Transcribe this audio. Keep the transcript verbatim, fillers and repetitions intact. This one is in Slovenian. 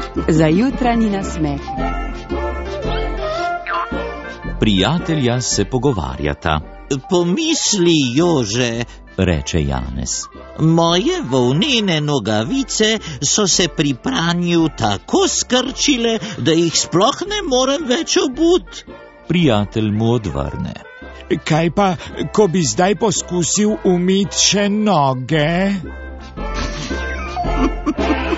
Za jutranji nasmeh. Prijatelja se pogovarjata. Pomisli, Jože, reče Janez. Moje volnene nogavice so se pri pranju tako skrčile, da jih sploh ne morem več obut. Prijatelj mu odvrne. Kaj pa, ko bi zdaj poskusil umiti še noge?